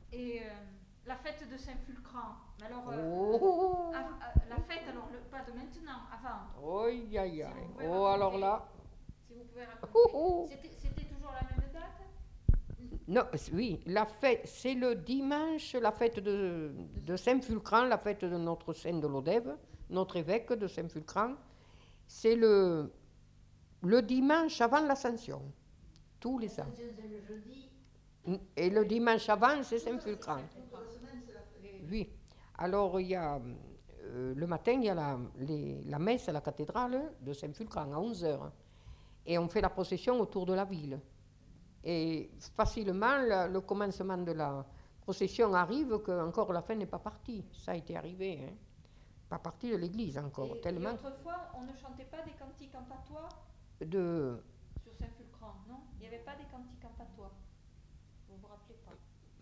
Et la fête de Saint-Fulcran. Mais alors, Oh, la fête, alors, pas de maintenant, avant. aïe, aïe, Si vous aïe. pouvez Oh, alors raconter. là. Si vous pouvez Oh, raconter. oh. C'était toujours la même date? Non, oui, la fête, c'est le dimanche, la fête de Saint-Fulcran, la fête de notre saint de l'Odève, notre évêque de Saint-Fulcran. C'est le dimanche avant l'Ascension, tous les ans. L'Ascension, c'est le jeudi. Et le dimanche avant, c'est Saint-Fulcran. Toute la semaine, c'est la fête. Oui. Alors, il y a, le matin, il y a la messe à la cathédrale de Saint-Fulcran à 11 heures. Et on fait la procession autour de la ville. Et facilement, le commencement de la procession arrive que encore la fin n'est pas partie. Ça a été arrivé, hein. Pas partie de l'église encore, Et tellement autrefois, on ne chantait pas des cantiques en patois de... sur Saint-Fulcran, non? Il n'y avait pas des cantiques en patois. Vous vous rappelez pas?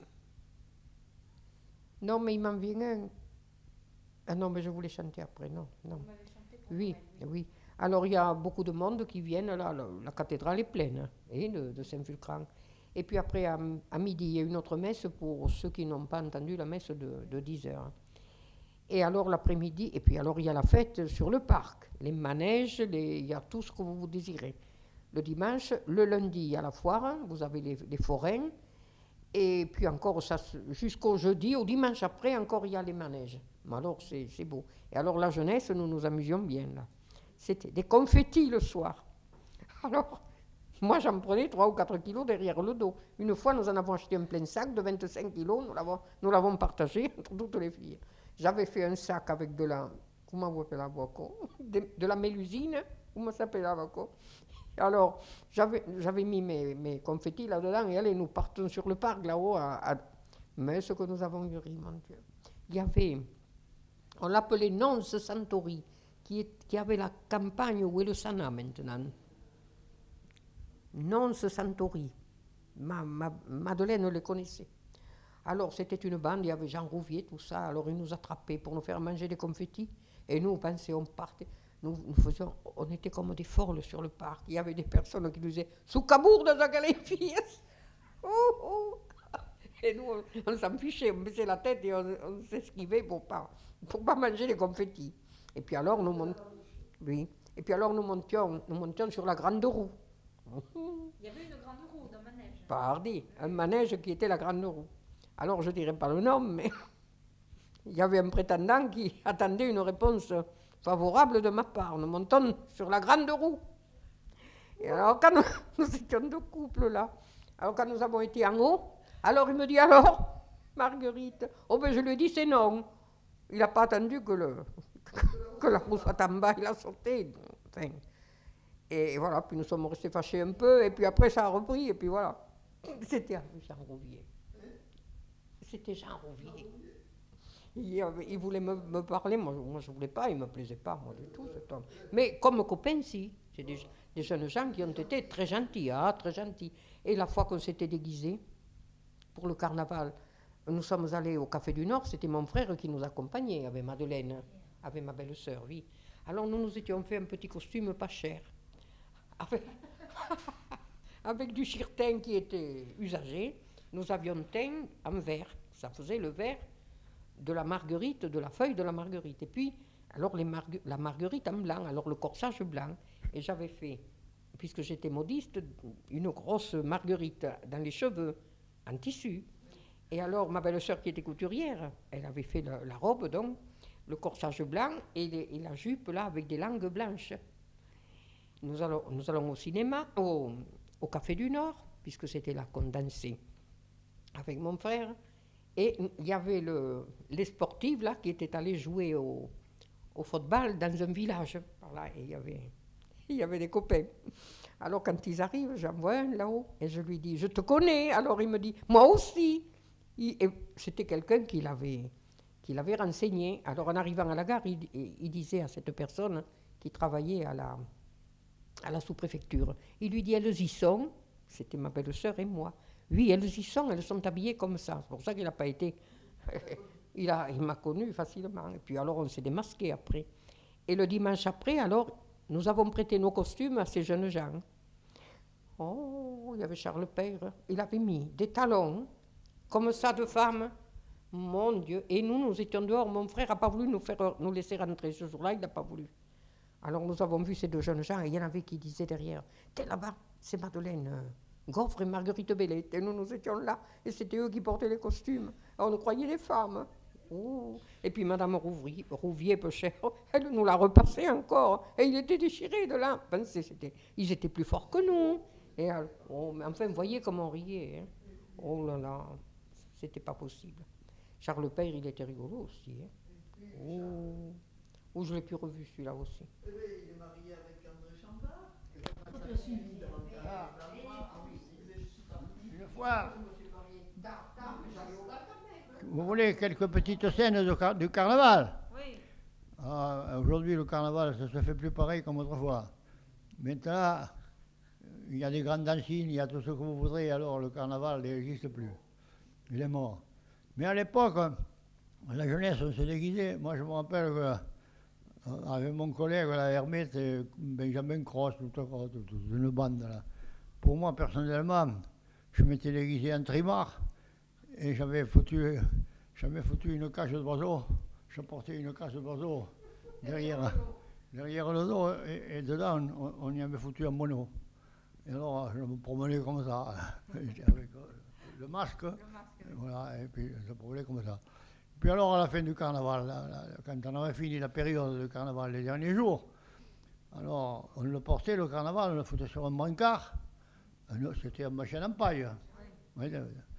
Non, mais il m'en vient un. Ah non, mais je voulais chanter après, non, non. Vous m'avez chanté pour Oui, Noël, oui. oui. Alors, il y a beaucoup de monde qui viennent, là, la cathédrale est pleine, hein, et de Saint-Fulcran. Et puis après, à midi, il y a une autre messe pour ceux qui n'ont pas entendu la messe de 10 heures. Et alors l'après-midi, et puis alors il y a la fête sur le parc, les manèges, il y a tout ce que vous désirez. Le dimanche, le lundi, il y a la foire, vous avez les forains, et puis encore ça, jusqu'au jeudi, au dimanche après, encore il y a les manèges. Mais alors c'est beau. Et alors la jeunesse, nous nous amusions bien là. C'était des confettis le soir. Alors, moi j'en prenais 3 ou 4 kilos derrière le dos. Une fois, nous en avons acheté un plein sac de 25 kilos, nous l'avons partagé entre toutes les filles. J'avais fait un sac avec de la, comment vous appelez la boco, de la mélusine, comment s'appelle la boco. Alors, j'avais mis mes confettis là-dedans, et allez, nous partons sur le parc là-haut. Mais ce que nous avons eu ri, mon Dieu. Il y avait, on l'appelait Nonce Santori, qui avait la campagne où est le Sana maintenant. Nonce Santori. Madeleine le connaissait. Alors, c'était une bande, il y avait Jean Rouvier, tout ça. Alors, ils nous attrapaient pour nous faire manger des confettis. Et nous, on pensait, on partait. On était comme des forles sur le parc. Il y avait des personnes qui nous disaient sous cabourde de la fille. Oh, oh. Et nous, on s'en fichait, on baissait la tête et on s'esquivait pour pas manger les confettis. Et puis alors, oui. Et puis alors, nous montions sur la grande roue. Il y avait une grande roue dans manège. Pardi, un manège qui était la grande roue. Alors, je ne dirais pas le nom, mais il y avait un prétendant qui attendait une réponse favorable de ma part. Nous montons sur la grande roue. Et alors, quand nous étions deux couples là, alors quand nous avons été en haut, alors il me dit alors, Marguerite, oh ben je lui ai dit c'est non. Il n'a pas attendu que la roue soit en bas, il a sauté. Enfin, et voilà, puis nous sommes restés fâchés un peu, et puis après ça a repris, et puis voilà. C'était Jean Rouvier. C'était Jean Rouvier. Il voulait me parler, moi je ne voulais pas, il ne me plaisait pas, moi du tout, cet homme. Mais comme copain, si. C'est des jeunes gens qui ont été très gentils, ah, très gentils. Et la fois qu'on s'était déguisés pour le carnaval, nous sommes allés au Café du Nord, c'était mon frère qui nous accompagnait, avec Madeleine, avec ma belle-sœur, oui. Alors nous nous étions fait un petit costume pas cher, avec, avec du chirtin qui était usagé. Nous avions teint en vert, ça faisait le vert de la marguerite, de la feuille de la marguerite. Et puis, alors la marguerite en blanc, alors le corsage blanc. Et j'avais fait, puisque j'étais modiste, une grosse marguerite dans les cheveux, en tissu. Et alors, ma belle-sœur qui était couturière, elle avait fait la robe, donc, le corsage blanc et la jupe, là, avec des langues blanches. Nous allons au cinéma, au Café du Nord, puisque c'était là qu'on dansait avec mon frère. Et il y avait les sportifs là, qui étaient allés jouer au football dans un village. Voilà, et il y avait des copains. Alors quand ils arrivent, j'en vois un là-haut, et je lui dis, je te connais. Alors il me dit, moi aussi. Et c'était quelqu'un qui l'avait renseigné. Alors en arrivant à la gare, il disait à cette personne qui travaillait à la sous-préfecture, il lui dit, elles y sont, c'était ma belle-sœur et moi. Oui, elles y sont, elles sont habillées comme ça. C'est pour ça qu'il n'a pas été... il m'a connu facilement. Et puis alors, on s'est démasqué après. Et le dimanche après, alors, nous avons prêté nos costumes à ces jeunes gens. Oh, il y avait Charles Père. Il avait mis des talons comme ça de femmes. Mon Dieu. Et nous étions dehors. Mon frère n'a pas voulu nous laisser rentrer ce jour-là, il n'a pas voulu. Alors nous avons vu ces deux jeunes gens et il y en avait qui disaient derrière, t'es là-bas, c'est Madeleine Gaufre et Marguerite Bellette. Et nous étions là et c'était eux qui portaient les costumes. Alors, on nous croyait des femmes. Oh. Et puis Madame Rouvier, peu cher, elle nous l'a repassé encore. Et il était déchiré de là. Ils étaient plus forts que nous. Et alors, oh, mais enfin, vous voyez comment on riait. Hein. Oh là là, c'était pas possible. Charles Père, il était rigolo aussi. Hein. Oh. Oh, je l'ai plus revu celui-là aussi. Oui, il est marié avec André Chambard. Une fois, vous voulez quelques petites scènes du carnaval? Oui. Aujourd'hui, le carnaval, ça se fait plus pareil comme autrefois. Maintenant, il y a des grandes dancines, il y a tout ce que vous voudrez, alors le carnaval n'existe plus. Il est mort. Mais à l'époque, la jeunesse, on se déguisait. Moi, je me rappelle que avec mon collègue, la Hermette, et Benjamin Cross, toute une bande là. Pour moi, personnellement, je m'étais déguisé en trimard et j'avais foutu une cage d'oiseau. Je portais une cage d'oiseau derrière le dos et dedans, on y avait foutu un mono. Et alors, je me promenais comme ça, avec le masque. Voilà, et puis je me promenais comme ça. Puis alors, à la fin du carnaval, quand on avait fini la période du carnaval, les derniers jours, alors on le portait, le carnaval, on le foutait sur un brancard. C'était un machin en paille. Oui.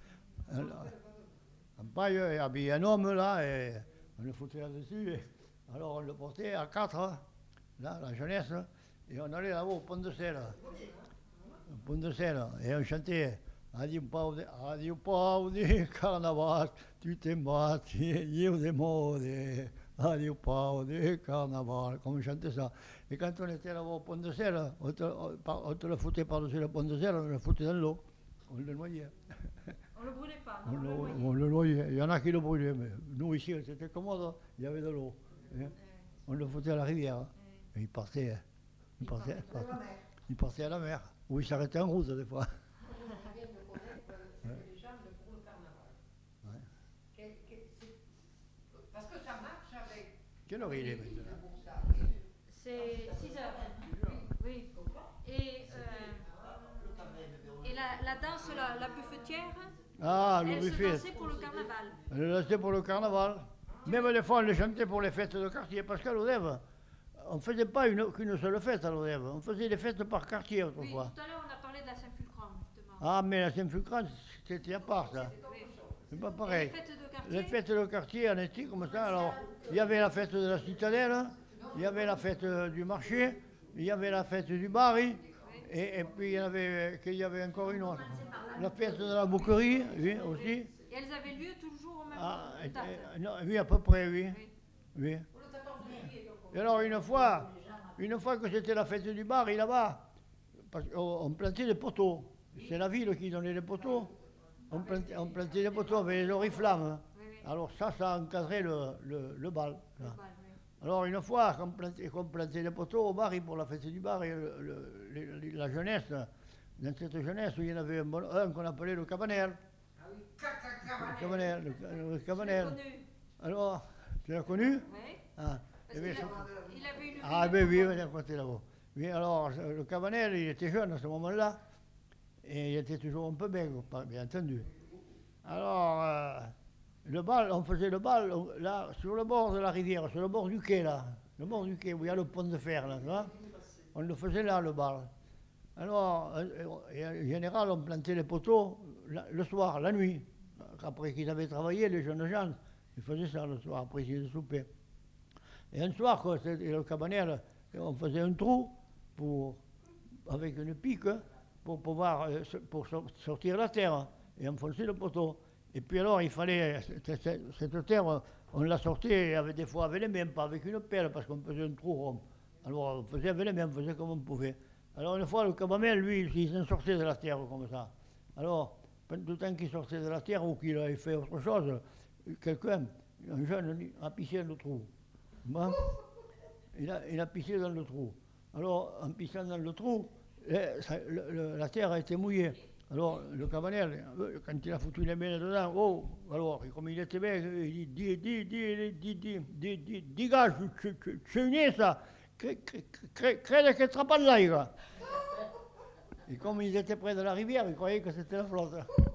En paille, et habillé un homme, là, et on le foutait là-dessus. Alors on le portait à 4, là, la jeunesse, et on allait là-haut au Pont de Sel. Au Pont de Sel, et on chantait. Adieu Paudi, carnaval, tu t'es battu, io de mode, adieu Paudi, carnaval, comme on chantait ça. Et quand on était là-bas au Pont de Sel, on te le foutait par-dessus le Pont de Sel, on le foutait dans l'eau, on le noyait. On le brûlait pas, non? On le noyait, il y en a qui le brûlaient, mais nous ici, c'était commode, il y avait de l'eau. On le foutait à la rivière, et il partait à la mer, ou il s'arrêtait en route des fois. Parce que ça marche avec. Quelle heure il est maintenant? C'est 6 heures. Oui. Et la danse, la buffetière, Le elle se buffet. dansait pour le carnaval. Elle le dansait pour le carnaval. Même des fois, on le chantait pour les fêtes de quartier. Parce qu'à l'Odève, on ne faisait pas qu'une seule fête à l'Odève. On faisait des fêtes par quartier Oui, autrefois. tout à l'heure, on a parlé de la Saint-Fulcran, justement. Ah, mais la Saint-Fulcran, c'était à part, ça. Oui. C'est pas Et pareil. les fêtes de quartier, Les fêtes de quartier, on était comme ça. Alors, il y avait la fête de la Citadelle, il y avait la fête du marché, il y avait la fête du Barry, et puis il y avait encore une autre. La fête de la Bouquerie, oui, aussi. et elles avaient lieu toujours au même date. Non, oui, à peu près, oui. Et alors, une fois que c'était la fête du Barry là-bas, parce qu'on plantait des poteaux. C'est la ville qui donnait les poteaux. On plantait des poteaux avec les oriflammes. Oui. Alors ça encadrait le bal. Le Là. bal, oui. Alors une fois qu'on plantait des poteaux au Barry pour la fête du Barry, la jeunesse, dans cette jeunesse, il y en avait un qu'on appelait le cabanel. Le cabanel. Je l'ai connu. Alors, tu l'as connu? Oui. Ah, Parce qu'il avait une ben oui, on est à côté là-bas. Oui, alors, le cabanel, il était jeune à ce moment-là, et il était toujours un peu maigre, bien entendu. Alors, le bal, on faisait le bal, là, sur le bord de la rivière, sur le bord du quai, là, le bord du quai, où il y a le pont de fer, là, tu vois. On le faisait là, le bal. Alors, en général, on plantait les poteaux le soir, la nuit. Après qu'ils avaient travaillé, les jeunes gens, ils faisaient ça le soir, après qu'ils soupaient. Et un soir, quand c'était le cabanel, on faisait un trou avec une pique pour pouvoir sortir la terre et enfoncer le poteau. Et puis alors, il fallait, cette terre, on la sortait des fois avec les mains, pas avec une pelle, parce qu'on faisait un trou rond. Alors, on faisait avec les mains, on faisait comme on pouvait. Alors, une fois, le cabanel, lui, il s'en sortait de la terre comme ça. Alors, tout le temps qu'il sortait de la terre ou qu'il avait fait autre chose, quelqu'un, un jeune, a pissé dans le trou. Bon, il a pissé dans le trou. Alors, en pissant dans le trou, la terre a été mouillée. Alors, le cabanel, quand il a foutu les mains dedans, oh, alors, comme il était bien, il dit, dis, gars, tu es né, ça, crede que ne sera pas de l'air. Et comme ils étaient près de la rivière, ils croyaient que c'était la flotte.